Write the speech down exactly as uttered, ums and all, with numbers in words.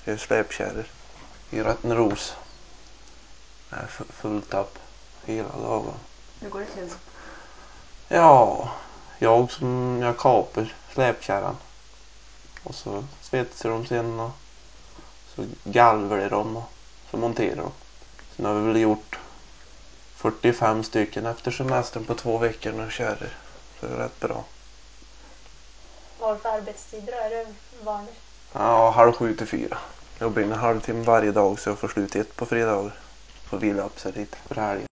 Jag är släpkärror i Rättneros. Det är fullt upp hela dagen. Nu går det till. Ja, jag som jag kapar släpkärran. Och så svetsar de sen och så galvar de och så monterar de. Sen har vi väl gjort fyrtiofem stycken efter semestern på två veckor nu kärror. Så det är rätt bra. Vad har du för arbetstider då? Är det vanligt? Ja, halv sju till fyra. Jag jobbar in en halvtimme varje dag så jag får slut ett på fredagar. Får vila upp sig lite för helgen.